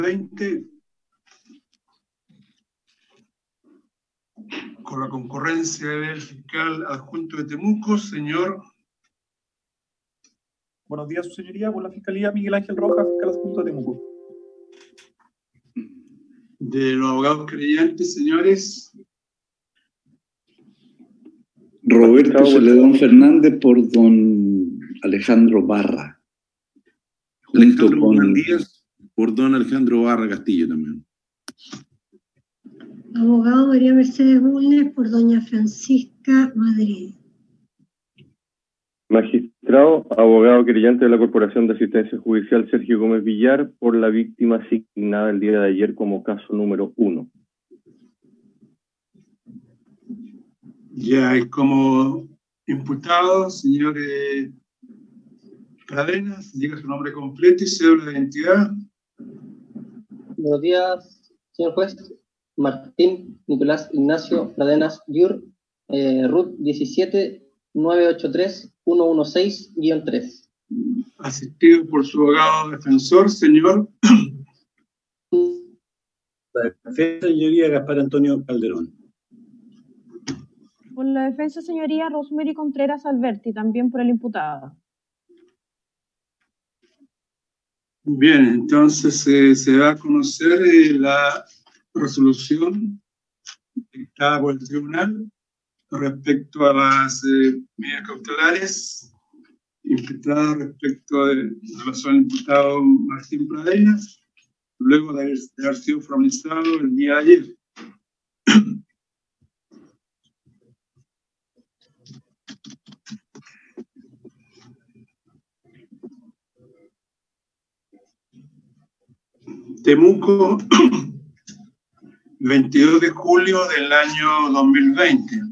20, con la concurrencia del fiscal adjunto de Temuco, señor. Buenos días, su señoría. Por la Fiscalía, Miguel Ángel Rojas, fiscal adjunto de Temuco. De los abogados creyentes, señores. Roberto Celedón Fernández por don Alejandro Barra. Alejandro Juan Díaz por don Alejandro Barra Castillo también. Abogado María Mercedes Bulnes por doña Francisca Madrid. Magistrado, abogado querellante de la Corporación de Asistencia Judicial Sergio Gómez Villar por la víctima asignada el día de ayer como caso número 1. Ya, y como imputado, señor Pradenas, diga su nombre completo y cédula de identidad. Buenos días, señor juez. Martín Nicolás Ignacio Pradenas Yur, RUT 17-983-116-3. Asistido por su abogado defensor, señor. La defensa, señoría Gaspar Antonio Calderón. Por la defensa, señoría Rosemary Contreras Alberti, también por el imputado. Bien, entonces se va a conocer la resolución dictada por el tribunal respecto a las medidas cautelares imputadas respecto de relación al imputado Martín Pradenas, luego de haber sido formalizado el día de ayer. Temuco, 22 de julio del año 2020.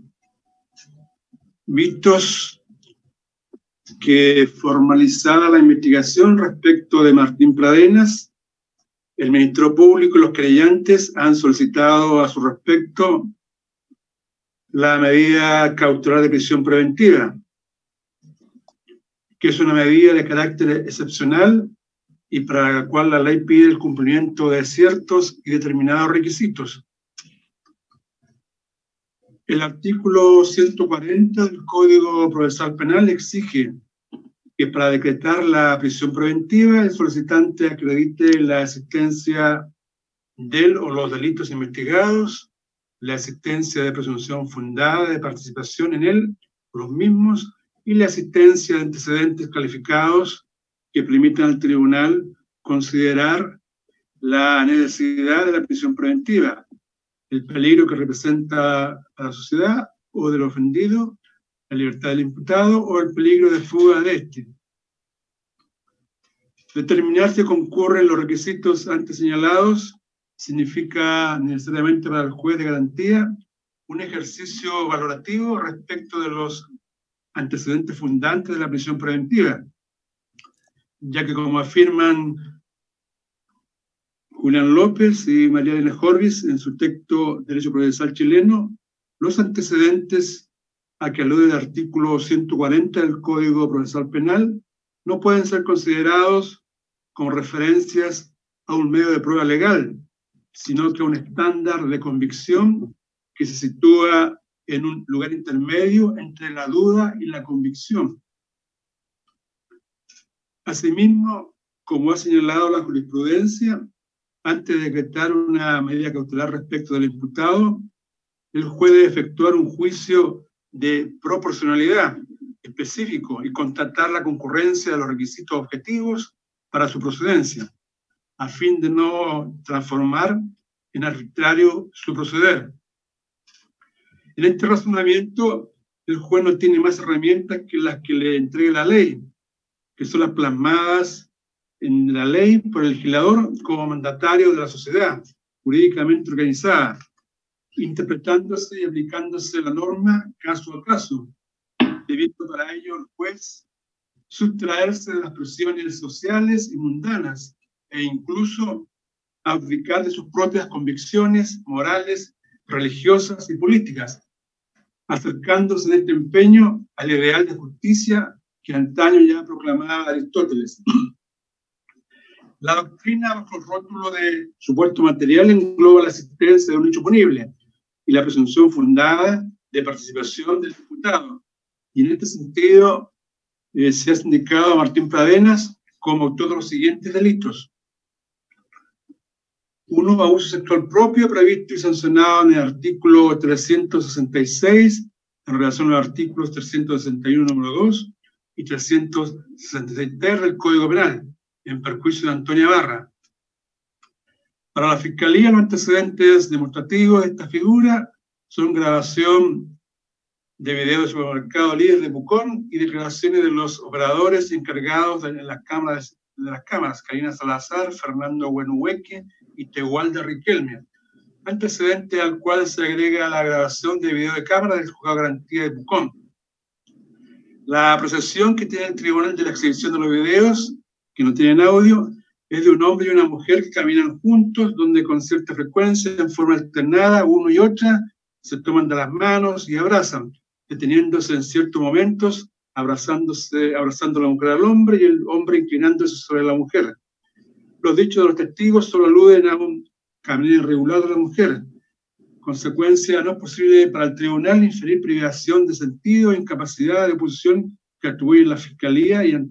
Vistos que formalizada la investigación respecto de Martín Pradenas, el Ministerio Público y los creyentes han solicitado a su respecto la medida cautelar de prisión preventiva, que es una medida de carácter excepcional y para la cual la ley pide el cumplimiento de ciertos y determinados requisitos. El artículo 140 del Código Procesal Penal exige que para decretar la prisión preventiva el solicitante acredite la existencia del o los delitos investigados, la existencia de presunción fundada de participación en él, los mismos, y la existencia de antecedentes calificados que permitan al tribunal considerar la necesidad de la prisión preventiva, el peligro que representa a la sociedad o del ofendido, la libertad del imputado o el peligro de fuga de éste. Determinar si concurren los requisitos antes señalados significa necesariamente para el juez de garantía un ejercicio valorativo respecto de los antecedentes fundantes de la prisión preventiva, ya que como afirman Julián López y María Elena Jorvis en su texto Derecho Procesal Chileno, los antecedentes a que alude el artículo 140 del Código Procesal Penal no pueden ser considerados como referencias a un medio de prueba legal, sino que a un estándar de convicción que se sitúa en un lugar intermedio entre la duda y la convicción. Asimismo, como ha señalado la jurisprudencia, antes de decretar una medida cautelar respecto del imputado, el juez debe efectuar un juicio de proporcionalidad específico y constatar la concurrencia de los requisitos objetivos para su procedencia, a fin de no transformar en arbitrario su proceder. En este razonamiento, el juez no tiene más herramientas que las que le entregue la ley, que son las plasmadas en la ley por el legislador como mandatario de la sociedad jurídicamente organizada, interpretándose y aplicándose la norma caso a caso, debiendo para ello el juez sustraerse de las presiones sociales y mundanas e incluso abdicar de sus propias convicciones morales, religiosas y políticas, acercándose en este empeño al ideal de justicia que antaño ya proclamaba Aristóteles. La doctrina, bajo el rótulo de supuesto material, engloba la existencia de un hecho punible y la presunción fundada de participación del imputado. Y en este sentido, se ha indicado a Martín Pradenas como autor de los siguientes delitos. 1. Abuso sexual propio, previsto y sancionado en el artículo 366, en relación a los artículos 361, número 2, y 366 del Código Penal, en perjuicio de Antonia Barra. Para la Fiscalía, los antecedentes demostrativos de esta figura son grabación de videos de supermercado líder de Pucón y declaraciones de los operadores encargados de las cámaras, Karina Salazar, Fernando Buenueque y Tehualda Riquelme, antecedente al cual se agrega la grabación de video de cámara del juzgado de garantía de Pucón. La apreciación que tiene el tribunal de la exhibición de los videos, que no tienen audio, es de un hombre y una mujer que caminan juntos, donde con cierta frecuencia, en forma alternada, uno y otra, se toman de las manos y abrazan, deteniéndose en ciertos momentos, abrazando a la mujer al hombre y el hombre inclinándose sobre la mujer. Los dichos de los testigos solo aluden a un caminar irregular de la mujer. Consecuencia, no es posible para el tribunal inferir privación de sentido e incapacidad de oposición que atribuye la Fiscalía a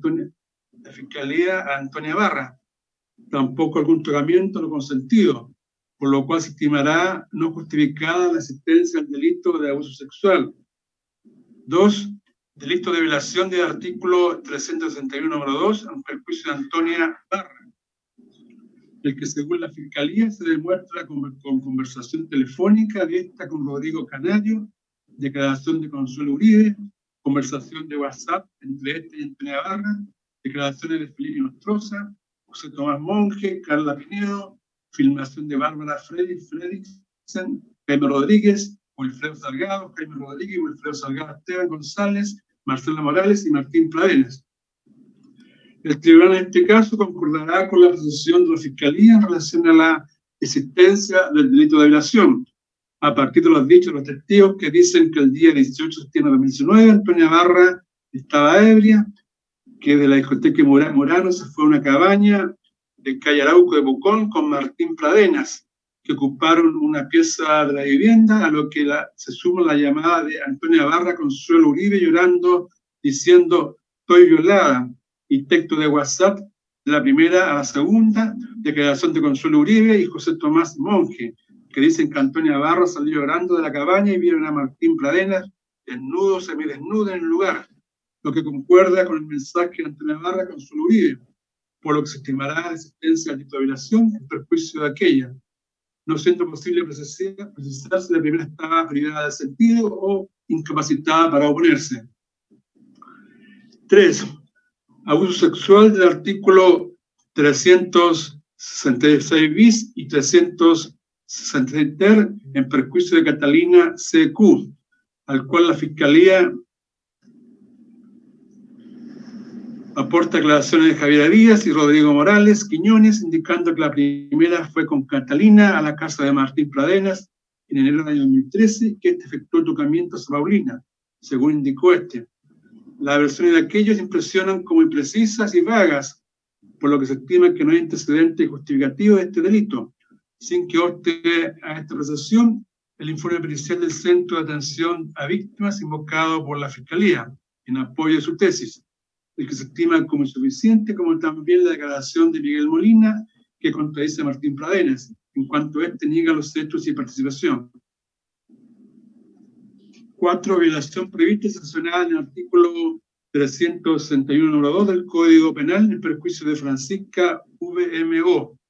Antonia Barra. Tampoco algún tocamiento no consentido, por lo cual se estimará no justificada la existencia del delito de abuso sexual. 2. Delito de violación del artículo 361, número 2, en perjuicio de Antonia Barra, el que según la Fiscalía se demuestra con conversación telefónica de esta con Rodrigo Canario, declaración de Consuelo Uribe, conversación de WhatsApp entre este y Antonia Barra, declaraciones de Felipe Nostroza, José Tomás Monge, Carla Pinedo, filmación de Bárbara Fredricksen, Jaime Rodríguez, Wilfredo Salgado, Jaime Rodríguez, Wilfredo Salgado, Esteban González, Marcela Morales y Martín Pradenas. El tribunal en este caso concordará con la posición de la Fiscalía en relación a la existencia del delito de violación, a partir de los dichos de los testigos que dicen que el día 18 de septiembre de 2019 Antonia Barra estaba ebria, que de la discoteca Morano se fue a una cabaña de calle Arauco de Pucón con Martín Pradenas, que ocuparon una pieza de la vivienda, a lo que se suma la llamada de Antonia Barra Consuelo Uribe llorando, diciendo estoy violada, y texto de WhatsApp de la primera a la segunda, declaración de Consuelo Uribe y José Tomás Monge, que dicen que Antonia Barra salió llorando de la cabaña y vieron a Martín Pradenas desnudo, semidesnudo en el lugar, lo que concuerda con el mensaje de Antonia Barra con Consuelo Uribe, por lo que se estimará la existencia de delito de violación en perjuicio de aquella, no siendo posible precisar si la primera estaba privada de sentido o incapacitada para oponerse. 3. Abuso sexual del artículo 366 bis y 366 ter en perjuicio de Catalina C.Q., al cual la Fiscalía aporta declaraciones de Javier Díaz y Rodrigo Morales Quiñones, indicando que la primera fue con Catalina a la casa de Martín Pradenas en enero del año 2013, que efectuó el tocamiento a Paulina, según indicó este. Las versiones de aquellos impresionan como imprecisas y vagas, por lo que se estima que no hay antecedentes justificativos de este delito, sin que obste a esta apreciación el informe pericial del Centro de Atención a Víctimas invocado por la Fiscalía en apoyo de su tesis, el que se estima como insuficiente, como también la declaración de Miguel Molina, que contradice a Martín Pradenas, en cuanto éste niega los hechos y participación. 4. Violación prevista y sancionada en el artículo 361, número 2 del Código Penal en perjuicio de Francisca VMO.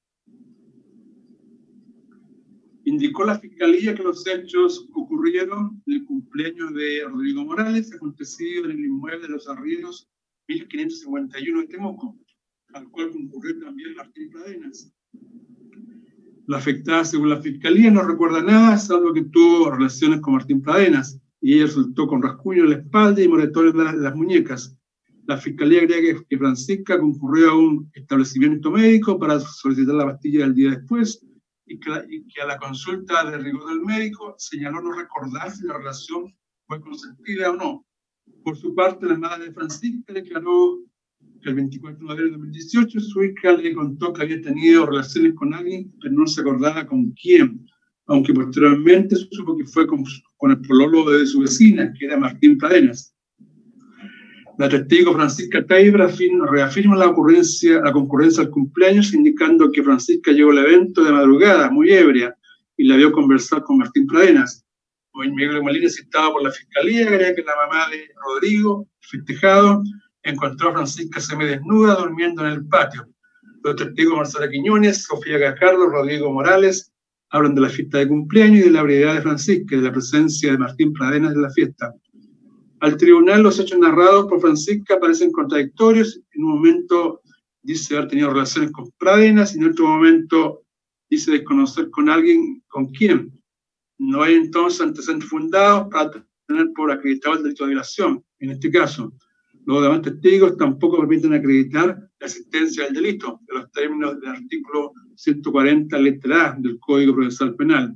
Indicó la Fiscalía que los hechos ocurrieron en el cumpleaños de Rodrigo Morales, acontecido en el inmueble de los Arrieros 1551 de Temuco, al cual concurrió también Martín Pradenas. La afectada, según la Fiscalía, no recuerda nada, salvo que tuvo relaciones con Martín Pradenas, y ella resultó con rasguño en la espalda y moretones en las muñecas. La Fiscalía agrega que Francisca concurrió a un establecimiento médico para solicitar la pastilla del día después, y que a la consulta de rigor del médico señaló no recordar si la relación fue consentida o no. Por su parte, la madre de Francisca declaró que el 24 de abril de 2018 su hija le contó que había tenido relaciones con alguien, pero no se acordaba con quién, aunque posteriormente supo que fue con el pololo de su vecina, que era Martín Pradenas. La testigo Francisca Taibra reafirma la concurrencia al cumpleaños, indicando que Francisca llegó al evento de madrugada, muy ebria, y la vio conversar con Martín Pradenas. Hoy Miguel Molina, citado por la Fiscalía, agrega que la mamá de Rodrigo, festejado, encontró a Francisca semidesnuda durmiendo en el patio. Los testigos Marcela Quiñones, Sofía Gajardo, Rodrigo Morales hablan de la fiesta de cumpleaños y de la ebriedad de Francisca y de la presencia de Martín Pradenas en la fiesta. Al tribunal, los hechos narrados por Francisca parecen contradictorios. En un momento dice haber tenido relaciones con Pradenas y en otro momento dice desconocer con alguien con quién. No hay entonces antecedentes fundados para tener por acreditado el delito de violación. En este caso, los demás testigos tampoco permiten acreditar la existencia del delito, de los términos del artículo 140, letra A del Código Procesal Penal.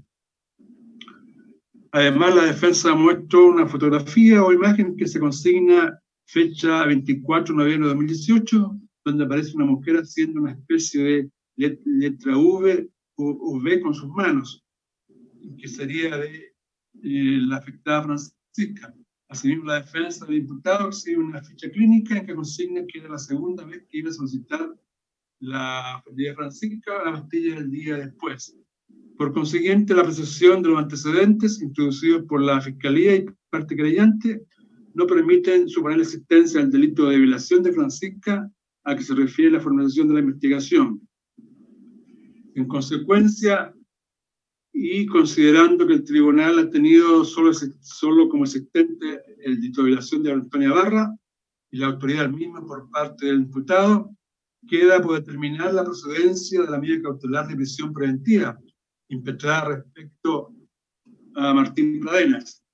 Además, la defensa muestra una fotografía o imagen que se consigna fecha 24 de noviembre de 2018, donde aparece una mujer haciendo una especie de letra V o V con sus manos, que sería de la afectada Francisca. Asimismo, la defensa del imputado exhibe una ficha clínica en que consigna que era la segunda vez que iba a solicitar la pastilla de Francisca, la pastilla del día después. Por consiguiente, la apreciación de los antecedentes introducidos por la Fiscalía y parte creyente no permiten suponer la existencia del delito de violación de Francisca a que se refiere la formalización de la investigación. En consecuencia, y considerando que el tribunal ha tenido solo como existente el delito de violación de Antonia Barra y la autoridad misma por parte del imputado, queda por determinar la procedencia de la medida cautelar de prisión preventiva impetrada respecto a Martín Pradenas.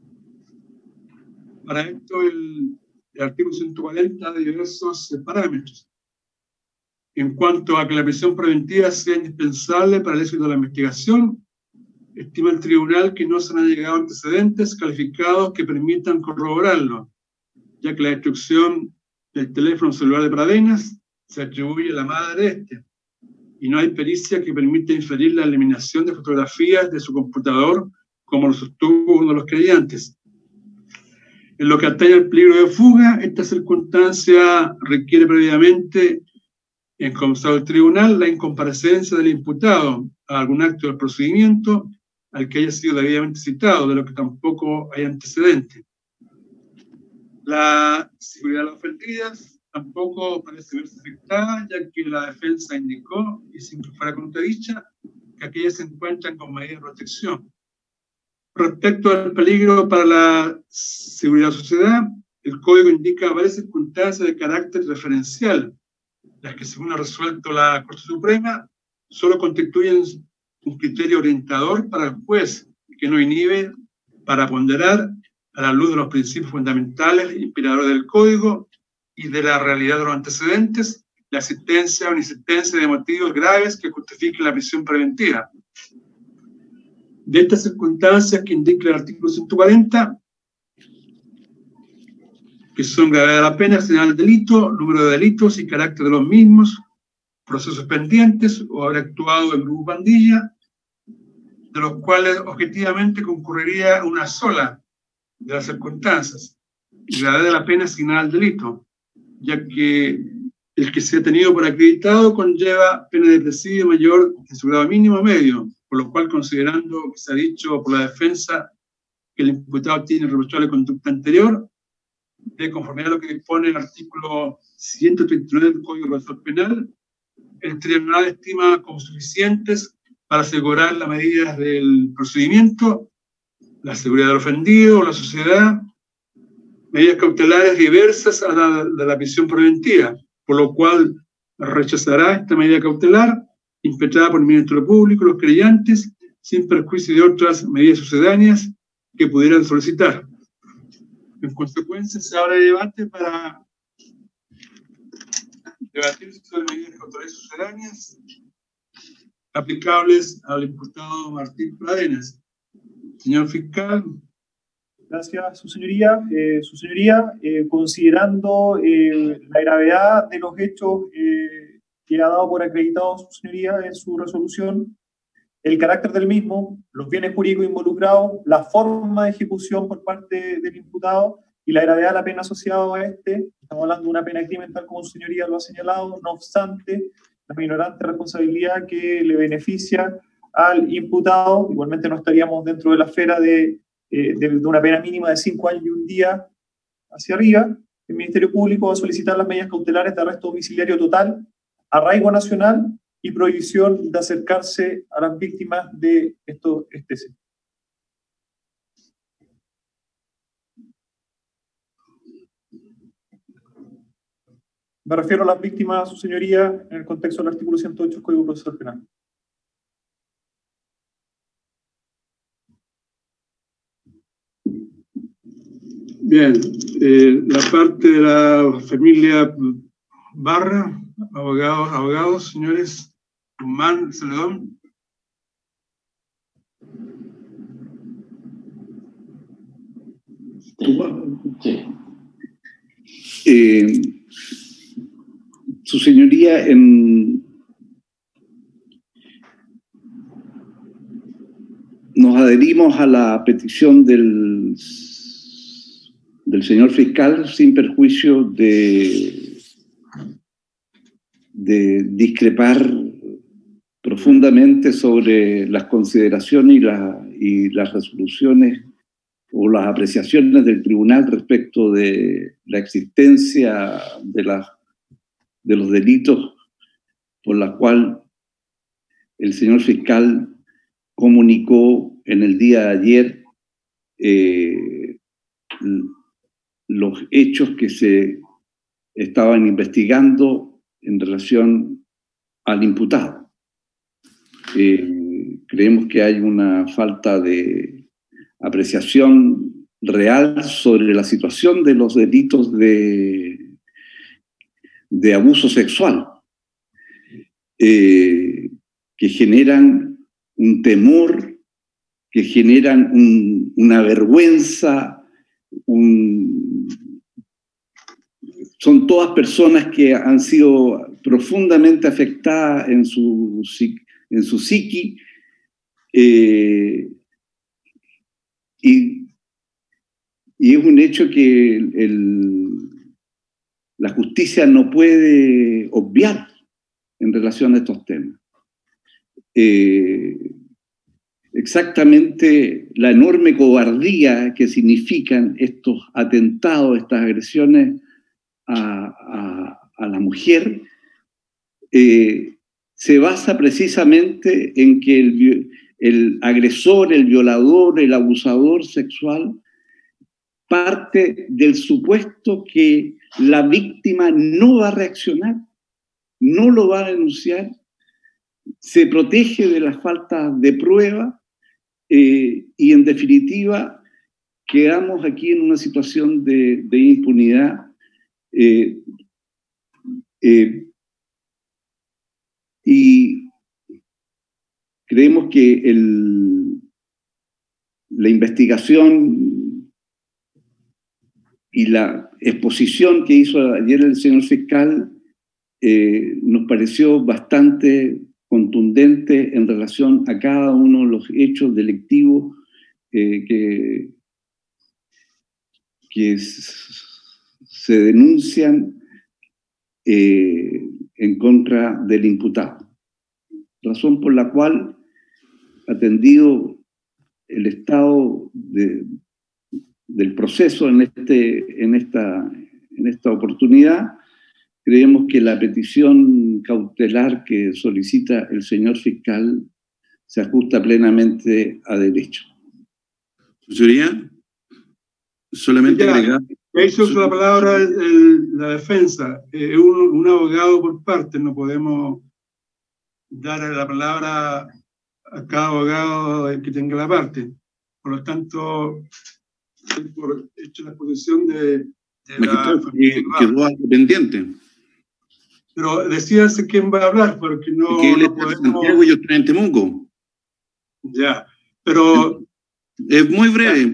Para esto, el artículo 140 da diversos parámetros. En cuanto a que la prisión preventiva sea indispensable para el éxito de la investigación, estima el tribunal que no se han llegado antecedentes calificados que permitan corroborarlo, ya que la destrucción del teléfono celular de Pradenas se atribuye a la madre de este, y no hay pericia que permita inferir la eliminación de fotografías de su computador, como lo sostuvo uno de los creyentes. En lo que atañe al peligro de fuga, esta circunstancia requiere previamente, en constancia del tribunal, la incomparecencia del imputado a algún acto del procedimiento al que haya sido debidamente citado, de lo que tampoco hay antecedente. La seguridad de las ofendidas tampoco parece verse afectada, ya que la defensa indicó, y sin que fuera contradicha, que aquellas se encuentran con medidas de protección. Respecto al peligro para la seguridad de la sociedad, el Código indica varias circunstancias de carácter referencial, las que, según ha resuelto la Corte Suprema, solo constituyen un criterio orientador para el juez, que no inhibe para ponderar, a la luz de los principios fundamentales inspiradores del Código y de la realidad de los antecedentes, la existencia o inexistencia de motivos graves que justifiquen la prisión preventiva. De estas circunstancias que indica el artículo 140, que son gravedad de la pena, señal del delito, número de delitos y carácter de los mismos, procesos pendientes o haber actuado en grupo pandilla, de los cuales objetivamente concurriría una sola de las circunstancias, y gravedad de la pena asignada al delito, ya que el que sea tenido por acreditado conlleva pena de presidio mayor en su grado mínimo o medio, por lo cual, considerando que se ha dicho por la defensa que el imputado tiene reprochable conducta anterior, de conformidad a lo que dispone el artículo 139 del Código Procesal Penal, el tribunal estima como suficientes para asegurar las medidas del procedimiento, la seguridad del ofendido o la sociedad, medidas cautelares diversas a la de la prisión preventiva, por lo cual rechazará esta medida cautelar impetrada por el Ministerio Público y los creyentes, sin perjuicio de otras medidas sucedáneas que pudieran solicitar. En consecuencia, se abre debate para debatir sobre medidas cautelares sucedáneas aplicables al imputado Martín Pradenas. Señor fiscal, Gracias, su señoría. Considerando la gravedad de los hechos que ha dado por acreditado su señoría en su resolución, el carácter del mismo, los bienes jurídicos involucrados, la forma de ejecución por parte del imputado y la gravedad de la pena asociada a este, estamos hablando de una pena de crimen tal como su señoría lo ha señalado, no obstante, la minorante responsabilidad que le beneficia al imputado, igualmente no estaríamos dentro de la esfera de una pena mínima de 5 años y 1 día hacia arriba. El Ministerio Público va a solicitar las medidas cautelares de arresto domiciliario total, arraigo nacional y prohibición de acercarse a las víctimas de estos excesos. Me refiero a las víctimas, su señoría, en el contexto del artículo 108 del Código Procesal Penal. Bien, la parte de la familia Barra, abogados, señores, Guzmán, Celedón. Su señoría, nos adherimos a la petición del señor fiscal sin perjuicio de discrepar profundamente sobre las consideraciones y las resoluciones o las apreciaciones del tribunal respecto de la existencia de los delitos por los cuales el señor fiscal comunicó en el día de ayer los hechos que se estaban investigando en relación al imputado. Creemos que hay una falta de apreciación real sobre la situación de los delitos de abuso sexual, que generan un temor, que generan una vergüenza, son todas personas que han sido profundamente afectadas en su psiqui, y es un hecho que la justicia no puede obviar en relación a estos temas. Exactamente la enorme cobardía que significan estos atentados, estas agresiones a la mujer, se basa precisamente en que el agresor, el violador, el abusador sexual parte del supuesto que la víctima no va a reaccionar, no lo va a denunciar, se protege de la falta de prueba, y en definitiva quedamos aquí en una situación de impunidad, y creemos que la investigación y la exposición que hizo ayer el señor fiscal nos pareció bastante contundente en relación a cada uno de los hechos delictivos que se denuncian en contra del imputado. Razón por la cual, atendido el estado del proceso en esta oportunidad, creemos que la petición cautelar que solicita el señor fiscal se ajusta plenamente a derecho. Señoría, solamente agregar. Hizo la palabra la defensa. Un abogado por parte, no podemos dar la palabra a cada abogado que tenga la parte. Por lo tanto, por hecho la exposición de la familia. Quedó algo pendiente. Pero decídase quién va a hablar, porque no, que él no está podemos... en Santiago y yo estoy en Temuco. Ya, pero... Es muy breve.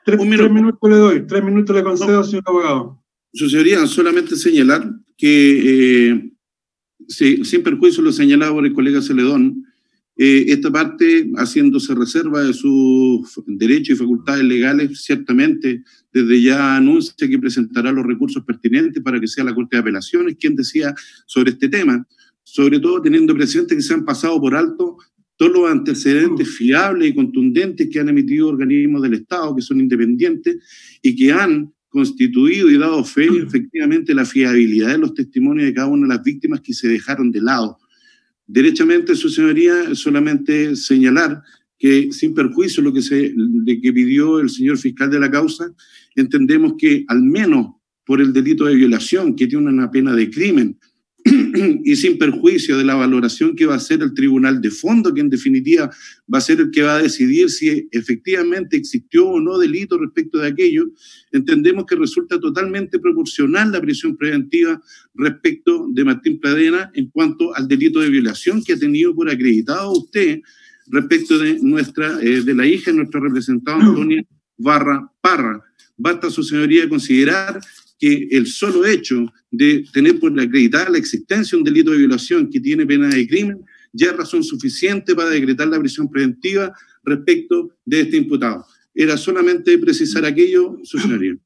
3 minutos le doy, 3 minutos le concedo, señor abogado. Su señoría, solamente señalar que, sin perjuicio lo señalado por el colega Celedón, esta parte, haciéndose reserva de sus derechos y facultades legales, ciertamente desde ya anuncia que presentará los recursos pertinentes para que sea la Corte de Apelaciones quien decida sobre este tema, sobre todo teniendo presente que se han pasado por alto todos los antecedentes fiables y contundentes que han emitido organismos del Estado, que son independientes y que han constituido y dado fe efectivamente la fiabilidad de los testimonios de cada una de las víctimas que se dejaron de lado. Derechamente, su señoría, solamente señalar que, sin perjuicio de que pidió el señor fiscal de la causa, entendemos que al menos por el delito de violación, que tiene una pena de crimen, y sin perjuicio de la valoración que va a hacer el tribunal de fondo, que en definitiva va a ser el que va a decidir si efectivamente existió o no delito respecto de aquello, entendemos que resulta totalmente proporcional la prisión preventiva respecto de Martín Pradena en cuanto al delito de violación que ha tenido por acreditado usted respecto de la hija de nuestra representada Antonia Barra Parra. Basta, su señoría, considerar que el solo hecho de tener por acreditada la existencia de un delito de violación que tiene pena de crimen ya es razón suficiente para decretar la prisión preventiva respecto de este imputado. Era solamente precisar aquello, su señoría.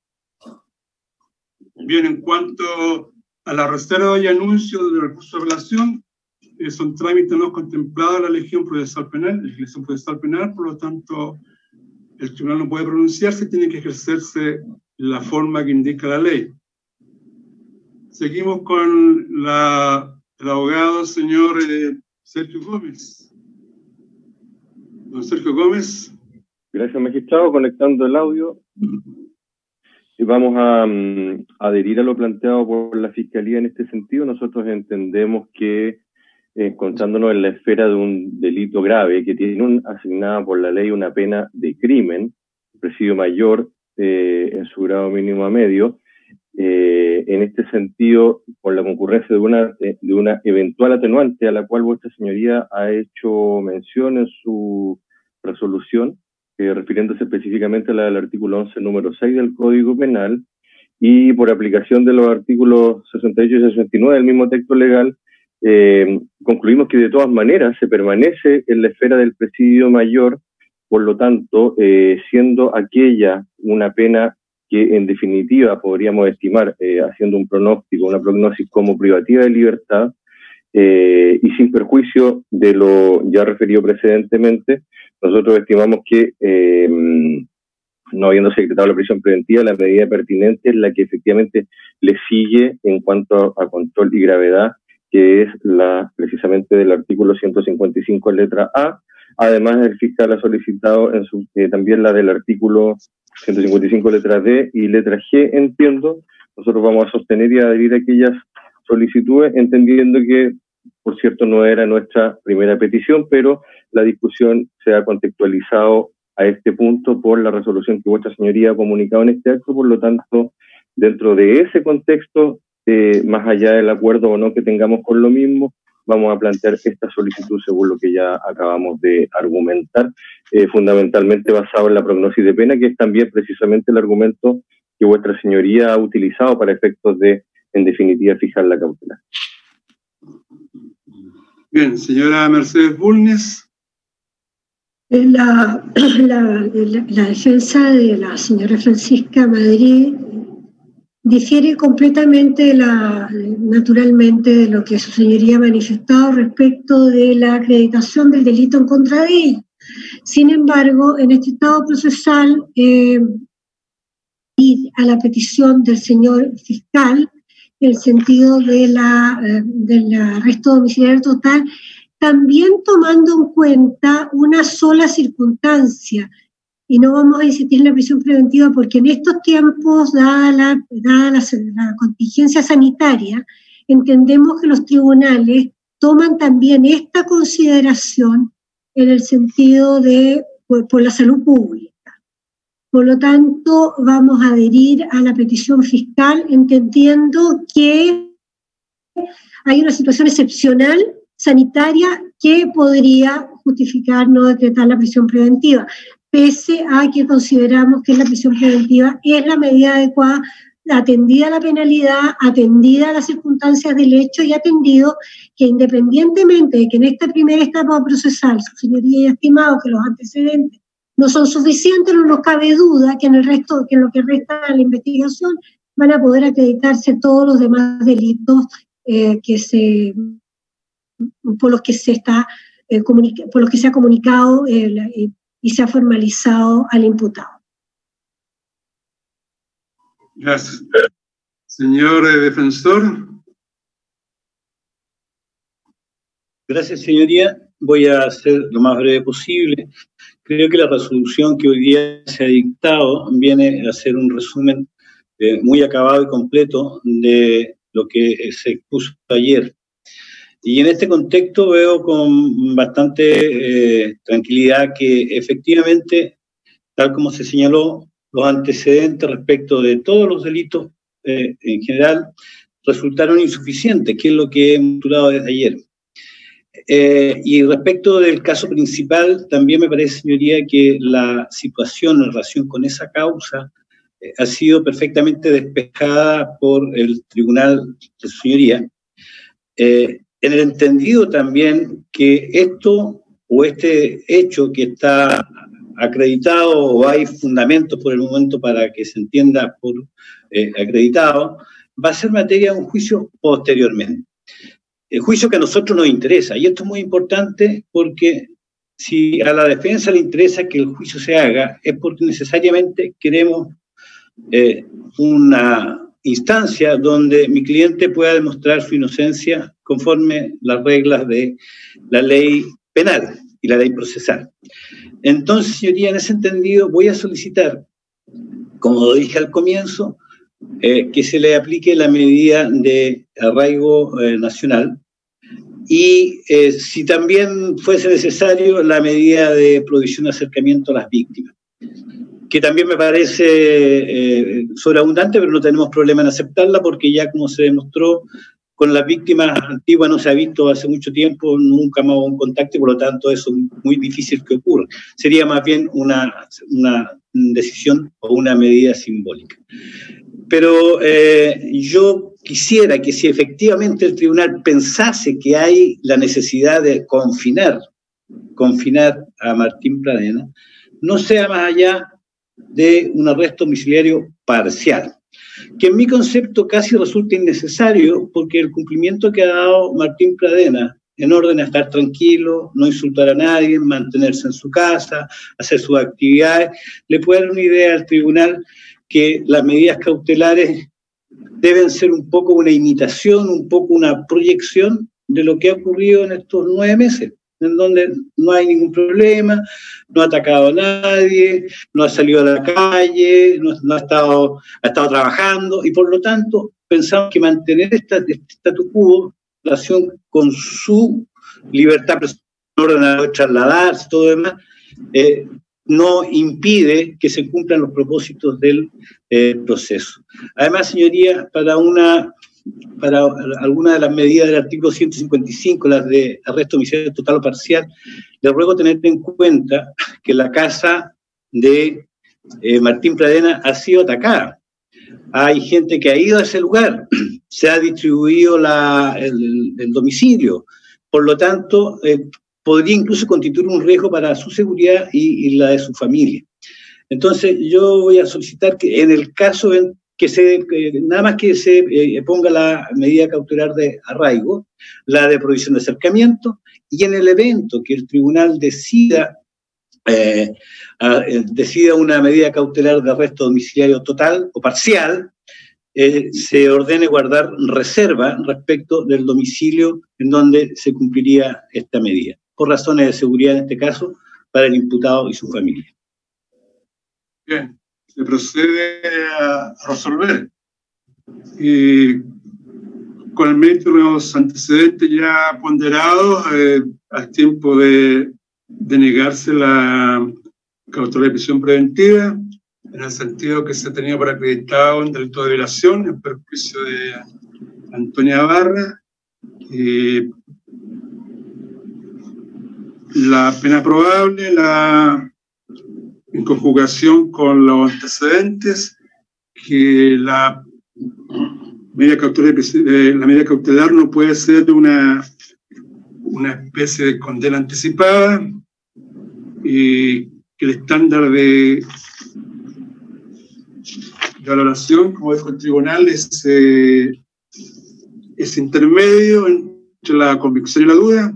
Bien, en cuanto a la reserva y anuncio del recurso de apelación, son trámites no contemplados en la legislación procesal penal, por lo tanto, el tribunal no puede pronunciarse, tiene que ejercerse la forma que indica la ley. Seguimos con el abogado señor Sergio Gómez. Don Sergio Gómez. Gracias, magistrado. Conectando el audio. Y vamos a adherir a lo planteado por la Fiscalía en este sentido. Nosotros entendemos que, encontrándonos en la esfera de un delito grave que tiene asignada por la ley una pena de crimen, presidio mayor, en su grado mínimo a medio, en este sentido, con la concurrencia de una eventual atenuante a la cual vuestra señoría ha hecho mención en su resolución, refiriéndose específicamente a la del artículo 11, número 6 del Código Penal, y por aplicación de los artículos 68 y 69 del mismo texto legal, concluimos que de todas maneras se permanece en la esfera del presidio mayor. Por lo tanto, siendo aquella una pena que en definitiva podríamos estimar, haciendo un pronóstico, una prognosis como privativa de libertad, y sin perjuicio de lo ya referido precedentemente, nosotros estimamos que, no habiendo secretado la prisión preventiva, la medida pertinente es la que efectivamente le sigue en cuanto a control y gravedad, que es precisamente del artículo 155 letra A. Además, el fiscal ha solicitado también la del artículo 155 letra D y letra G, entiendo. Nosotros vamos a sostener y adherir a aquellas solicitudes, entendiendo que, por cierto, no era nuestra primera petición, pero la discusión se ha contextualizado a este punto por la resolución que vuestra señoría ha comunicado en este acto. Por lo tanto, dentro de ese contexto, más allá del acuerdo o no que tengamos con lo mismo, vamos a plantear esta solicitud según lo que ya acabamos de argumentar, fundamentalmente basado en la prognosis de pena, que es también precisamente el argumento que vuestra señoría ha utilizado para efectos de, en definitiva, fijar la cautelar. Bien, señora Mercedes Bulnes. La defensa de la señora Francisca Madrid difiere completamente, naturalmente, de lo que su señoría ha manifestado respecto de la acreditación del delito en contra de ella. Sin embargo, en este estado procesal, y a la petición del señor fiscal, en el sentido del arresto domiciliario total, también tomando en cuenta una sola circunstancia, y no vamos a insistir en la prisión preventiva porque en estos tiempos, dada la contingencia sanitaria, entendemos que los tribunales toman también esta consideración en el sentido de por la salud pública. Por lo tanto, vamos a adherir a la petición fiscal entendiendo que hay una situación excepcional sanitaria que podría justificar no decretar la prisión preventiva. pese a que consideramos que la prisión preventiva es la medida adecuada, atendida la penalidad, atendida las circunstancias del hecho y atendido que independientemente de que en esta primera etapa procesal su señoría haya estimado que los antecedentes no son suficientes, no nos cabe duda que en el resto, que en lo que resta de la investigación van a poder acreditarse todos los demás delitos por los que se ha comunicado y se ha formalizado al imputado. Gracias. Señor defensor. Gracias, señoría. Voy a ser lo más breve posible. Creo que la resolución que hoy día se ha dictado viene a ser un resumen muy acabado y completo de lo que se expuso ayer. Y en este contexto veo con bastante tranquilidad que efectivamente, tal como se señaló, los antecedentes respecto de todos los delitos en general resultaron insuficientes, que es lo que he mencionado desde ayer. Y respecto del caso principal, también me parece, señoría, que la situación en relación con esa causa ha sido perfectamente despejada por el tribunal de su señoría, en el entendido también que esto o este hecho que está acreditado o hay fundamentos por el momento para que se entienda por acreditado, va a ser materia de un juicio posteriormente. El juicio que a nosotros nos interesa, y esto es muy importante porque si a la defensa le interesa que el juicio se haga, es porque necesariamente queremos una instancia donde mi cliente pueda demostrar su inocencia conforme las reglas de la ley penal y la ley procesal. Entonces, señoría, en ese entendido voy a solicitar, como lo dije al comienzo, que se le aplique la medida de arraigo nacional y si también fuese necesario la medida de provisión de acercamiento a las víctimas, que también me parece sobreabundante, pero no tenemos problema en aceptarla porque ya como se demostró con las víctimas antiguas no se ha visto hace mucho tiempo, nunca más hubo un contacto y por lo tanto eso es muy difícil que ocurra. Sería más bien una decisión o una medida simbólica. Pero yo quisiera que si efectivamente el tribunal pensase que hay la necesidad de confinar a Martín Pradena, no sea más allá de un arresto domiciliario parcial, que en mi concepto casi resulta innecesario porque el cumplimiento que ha dado Martín Pradena en orden a estar tranquilo, no insultar a nadie, mantenerse en su casa, hacer sus actividades, le puede dar una idea al tribunal que las medidas cautelares deben ser un poco una imitación, un poco una proyección de lo que ha ocurrido en estos 9 meses, en donde no hay ningún problema, no ha atacado a nadie, no ha salido a la calle, no ha estado trabajando, y por lo tanto pensamos que mantener este statu quo en relación con su libertad personal, orden a trasladarse, todo demás, no impide que se cumplan los propósitos del proceso. Además, señoría, para alguna de las medidas del artículo 155, las de arresto domiciliario total o parcial, le ruego tener en cuenta que la casa de Martín Pradena ha sido atacada. Hay gente que ha ido a ese lugar, se ha distribuido el domicilio, por lo tanto, podría incluso constituir un riesgo para su seguridad y la de su familia. Entonces, yo voy a solicitar que en el caso nada más que se ponga la medida cautelar de arraigo, la de provisión de acercamiento, y en el evento que el tribunal decida una medida cautelar de arresto domiciliario total o parcial, se ordene guardar reserva respecto del domicilio en donde se cumpliría esta medida, por razones de seguridad en este caso, para el imputado y su familia. Bien, se procede a resolver. Y con el mérito de los antecedentes ya ponderados, al tiempo de negarse la cautelar de prisión preventiva, en el sentido que se tenía por acreditado un delito de violación en perjuicio de Antonia Barra. La pena probable, la en conjugación con los antecedentes, que la medida cautelar no puede ser una especie de condena anticipada, y que el estándar de valoración, como dijo el tribunal, es intermedio entre la convicción y la duda,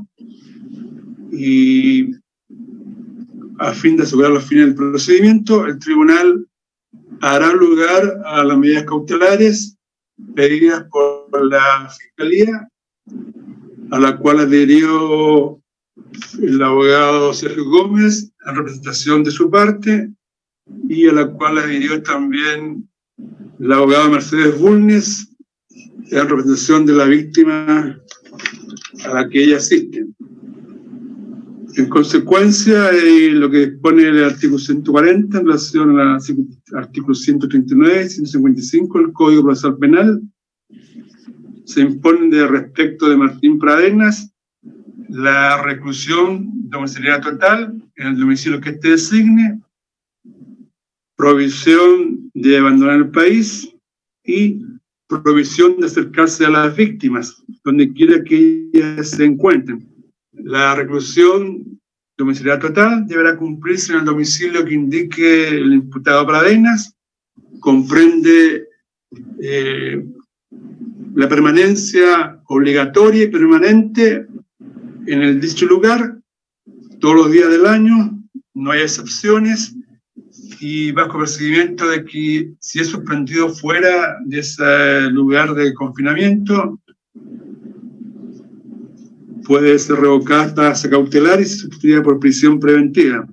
y a fin de asegurar los fines del procedimiento, el tribunal hará lugar a las medidas cautelares pedidas por la Fiscalía, a la cual adhirió el abogado Sergio Gómez en representación de su parte, y a la cual adhirió también la abogada Mercedes Bulnes en representación de la víctima a la que ella asiste. En consecuencia, lo que dispone el artículo 140 en relación a los artículos 139 y 155 del Código Procesal Penal, se impone de respecto de Martín Pradenas la reclusión domiciliaria total en el domicilio que éste designe, prohibición de abandonar el país y prohibición de acercarse a las víctimas, donde quiera que ellas se encuentren. La reclusión domiciliaria total deberá cumplirse en el domicilio que indique el imputado Pradenas. Comprende la permanencia obligatoria y permanente en el dicho lugar todos los días del año, no hay excepciones, y bajo perseguimiento de que si es suspendido fuera de ese lugar de confinamiento, puede ser revocada hasta tasa cautelar y sustituida por prisión preventiva.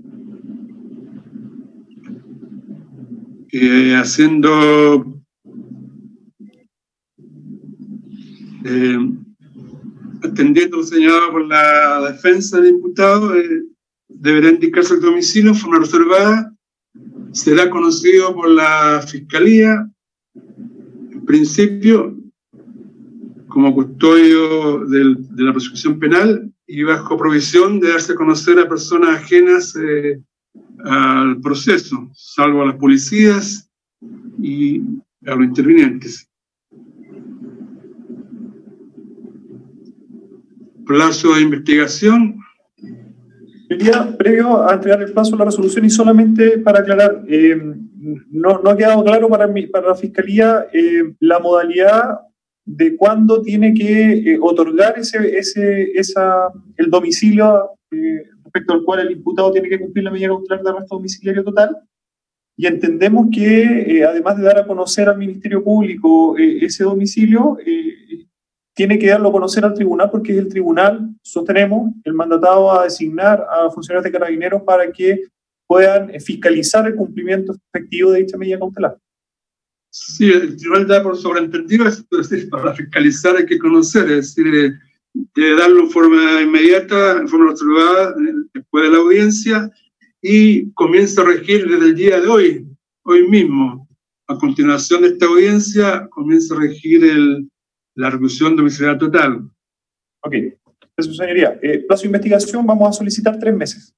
Atendiendo lo señalado por la defensa del imputado, deberá indicarse el domicilio en forma reservada, será conocido por la Fiscalía, en principio, como custodio de la prosecución penal, y bajo provisión de darse a conocer a personas ajenas al proceso, salvo a las policías y a los intervinientes. Plazo de investigación. Previo a entregar el plazo de la resolución, y solamente para aclarar, no ha quedado claro para la Fiscalía la modalidad de cuándo tiene que otorgar el domicilio respecto al cual el imputado tiene que cumplir la medida cautelar de arresto domiciliario total. Y entendemos que, además de dar a conocer al Ministerio Público ese domicilio, tiene que darlo a conocer al tribunal, porque es el tribunal, sostenemos, el mandatado a designar a funcionarios de Carabineros para que puedan fiscalizar el cumplimiento efectivo de dicha medida cautelar. Sí, el tribunal da por sobreentendido, es decir, para fiscalizar hay que conocer, es decir, darlo en forma inmediata, en forma reservada, después de la audiencia, y comienza a regir desde el día de hoy mismo. A continuación de esta audiencia, comienza a regir la reclusión domiciliaria total. Ok, eso señoría. Plazo de investigación, vamos a solicitar 3 meses.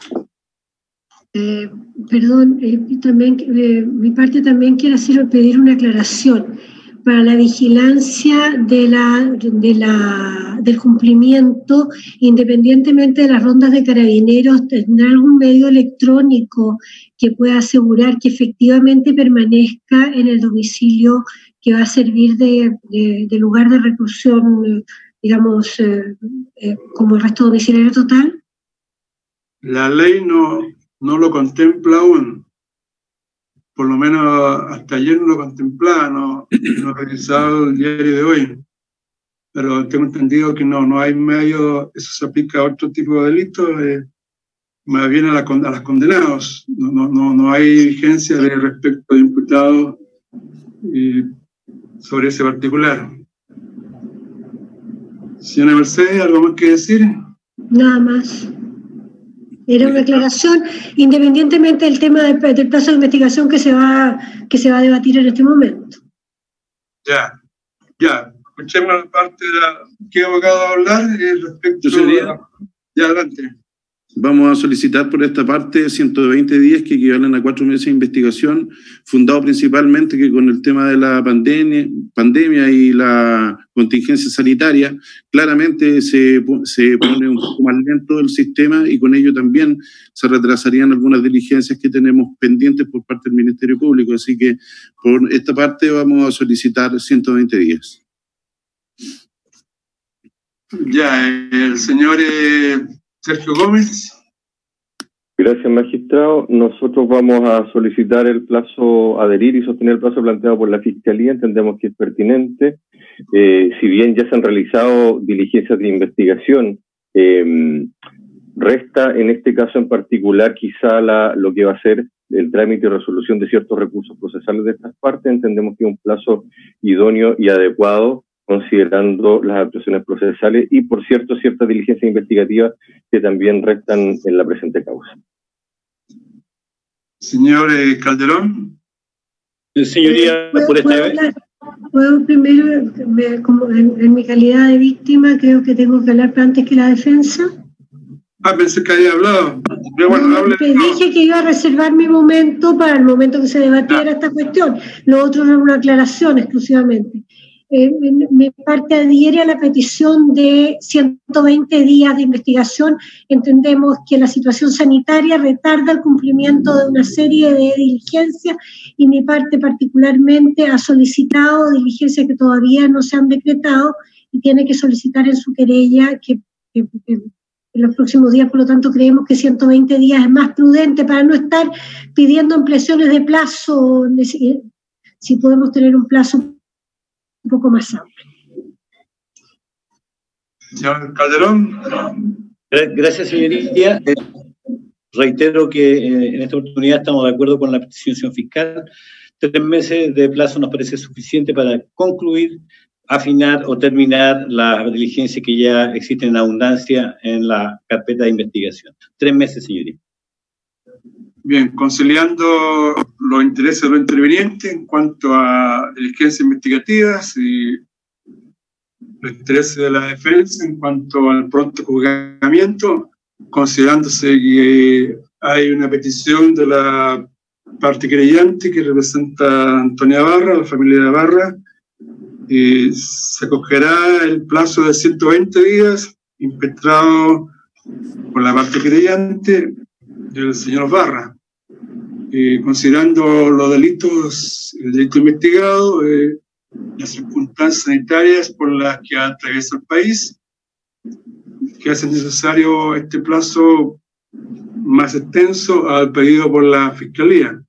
Perdón, también mi parte también quiere pedir una aclaración. Para la vigilancia del cumplimiento, independientemente de las rondas de Carabineros, ¿tendrá algún medio electrónico que pueda asegurar que efectivamente permanezca en el domicilio que va a servir de lugar de reclusión, digamos, como arresto domiciliario total? La ley no lo contempla aún. Por lo menos hasta ayer no lo contemplaba, no he revisado el diario de hoy. Pero tengo entendido que no hay medio, eso se aplica a otro tipo de delitos, más bien a las condenados. No hay vigencia respecto de imputados sobre ese particular. Señora Mercedes, ¿algo más que decir? Nada más. Era una aclaración, independientemente del tema del plazo de investigación que se va a debatir en este momento. Ya. Escuchemos la parte de ¿qué abogado va a hablar respecto a... Ya, adelante. Vamos a solicitar por esta parte 120 días que equivalen a 4 meses de investigación, fundado principalmente que con el tema de la pandemia y la contingencia sanitaria, claramente se pone un poco más lento el sistema y con ello también se retrasarían algunas diligencias que tenemos pendientes por parte del Ministerio Público. Así que por esta parte vamos a solicitar 120 días. Ya, el señor Sergio Gómez. Gracias, magistrado. Nosotros vamos a solicitar el plazo, adherir y sostener el plazo planteado por la Fiscalía. Entendemos que es pertinente. Si bien ya se han realizado diligencias de investigación, resta en este caso en particular quizá lo que va a ser el trámite y resolución de ciertos recursos procesales de estas partes. Entendemos que es un plazo idóneo y adecuado, considerando las actuaciones procesales y, por cierto, ciertas diligencias investigativas que también restan en la presente causa. Señor Calderón. Señoría, por esta vez. Puedo primero, como en mi calidad de víctima, creo que tengo que hablar antes que la defensa. Pensé que había hablado. Dije que iba a reservar mi momento para el momento que se debatiera esta cuestión. Lo otro era una aclaración exclusivamente. Mi parte adhiere a la petición de 120 días de investigación. Entendemos que la situación sanitaria retarda el cumplimiento de una serie de diligencias y mi parte particularmente ha solicitado diligencias que todavía no se han decretado y tiene que solicitar en su querella que en los próximos días. Por lo tanto, creemos que 120 días es más prudente para no estar pidiendo ampliaciones de plazo, si podemos tener un plazo un poco más amplio. Señor Calderón. Gracias, señoría. Reitero que en esta oportunidad estamos de acuerdo con la petición fiscal. 3 meses de plazo nos parece suficiente para concluir, afinar o terminar las diligencias que ya existen en abundancia en la carpeta de investigación. 3 meses, señoría. Bien, conciliando los intereses de los intervinientes en cuanto a diligencias investigativas y los intereses de la defensa en cuanto al pronto juzgamiento, considerándose que hay una petición de la parte creyente que representa a Antonia Barra, la familia de Barra, se acogerá el plazo de 120 días impetrado por la parte creyente del señor Barra. Considerando los delitos, el delito investigado, las circunstancias sanitarias por las que atraviesa el país, que hace necesario este plazo más extenso al pedido por la Fiscalía.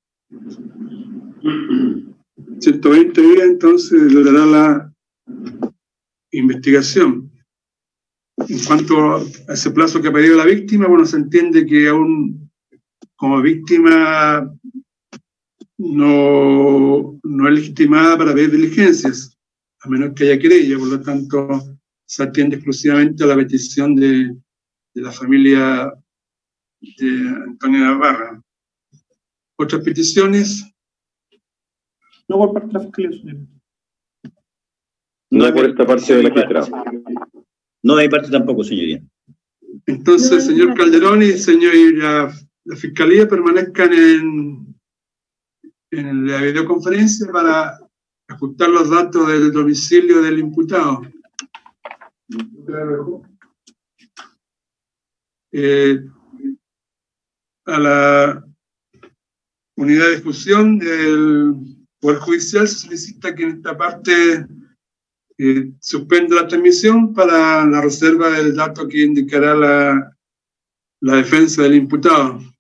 120 días, entonces, durará la investigación. En cuanto a ese plazo que ha pedido la víctima, bueno, se entiende que aún como víctima no es legitimada para pedir diligencias, a menos que haya querella. Por lo tanto, se atiende exclusivamente a la petición de la familia de Antonia Navarra. ¿Otras peticiones? No por parte de la Fiscalía, señor. No por esta parte del magistrado. No hay parte tampoco, señoría. Entonces, señor Calderón y la Fiscalía permanezcan en la videoconferencia para ajustar los datos del domicilio del imputado. A la unidad de discusión del Poder Judicial se solicita que en esta parte suspenda la transmisión para la reserva del dato que indicará la defensa del imputado.